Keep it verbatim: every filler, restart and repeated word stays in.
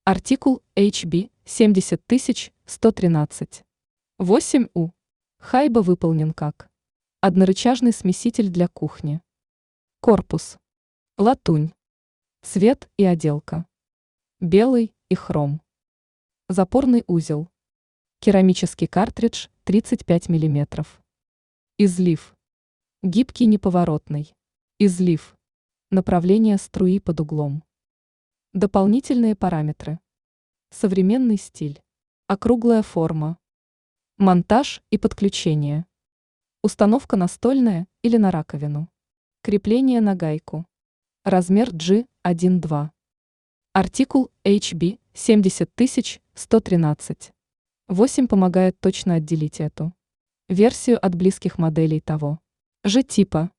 Артикул эйч би семьдесят тысяч сто тринадцать. восемь у. Хайба выполнен как однорычажный смеситель для кухни. Корпус. Латунь. Цвет и отделка. Белый и хром. Запорный узел. Керамический картридж тридцать пять миллиметров. Излив. Гибкий неповоротный. Излив. Направление струи под углом. Дополнительные параметры. Современный стиль. Округлая форма. Монтаж и подключение. Установка настольная или на раковину. Крепление на гайку. Размер джи один-два. Артикул эйч би семьдесят тысяч сто тринадцать. восемь помогает точно отделить эту версию от близких моделей того же типа.